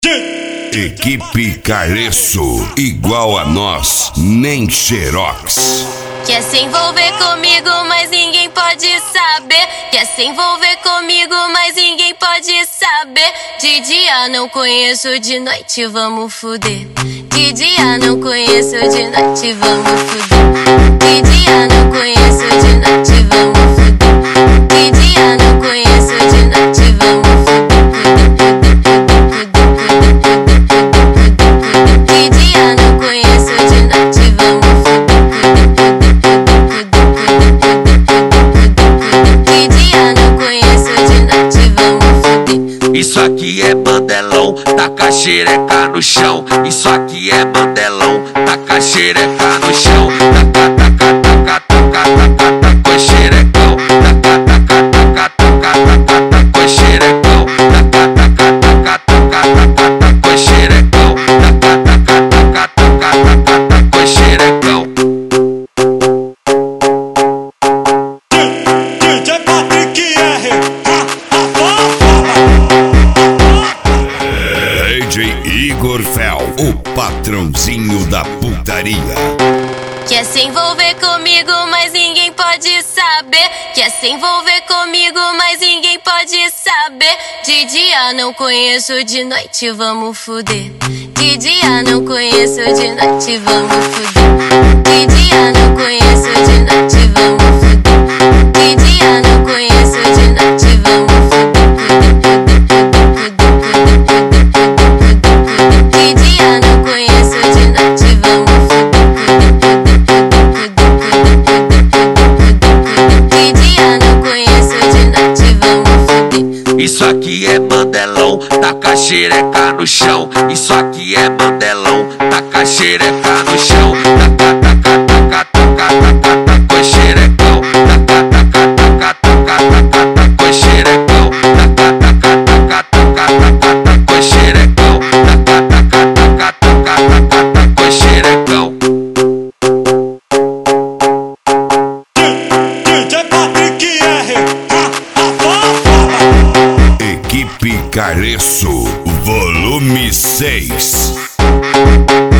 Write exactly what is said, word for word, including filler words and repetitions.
Equipe Careço, igual a nós, nem xerox. Quer se envolver comigo, mas ninguém pode saber. Quer se envolver comigo, mas ninguém pode saber. De dia não conheço, de noite vamos fuder. De dia não conheço, de noite vamos fuder. De dia não conheço, de noite vamos fuder. De dia não conheço, de noite vamos fuder. De dia não conheço, de noite vamos fuder. Isso aqui é mandelão, taca a xereca no chão. Isso aqui é mandelão, taca a xereca no chão. Taca, taca, taca, taca, taca, taca, xerecão. Taca, taca, taca, taca, taca, taca, xerecão. Taca, taca, taca, taca, taca, taca, xerecão. Taca, taca, taca, taca, taca, taca, xerecão. D J Patrick R. D J Igor Fel, o patrãozinho da putaria. Quer se envolver comigo, mas ninguém pode saber. Quer se envolver comigo, mas ninguém pode saber. De dia não conheço, de noite vamos fuder. De dia não conheço, de noite vamos fuder. De dia não conheço, de noite vamos fuder. De dia não conheço, de noite vamos fuder. De dia não conheço, de noite vamos fuder. De dia não conheço, de noite vamos fuder. Isso aqui é mandelão, taca a xereca no chão. Isso aqui é mandelão, taca a xereca no chão. Taca, taca, taca, taca, taca, taca, xerecão. Taca, taca, taca, taca, taca, taca, xerecão. Taca, taca, taca, taca, taca, taca, xerecão. Taca, taca, taca, taca, taca, taca, xerecão. D J Patrick R. Equipe Careço, volume seis.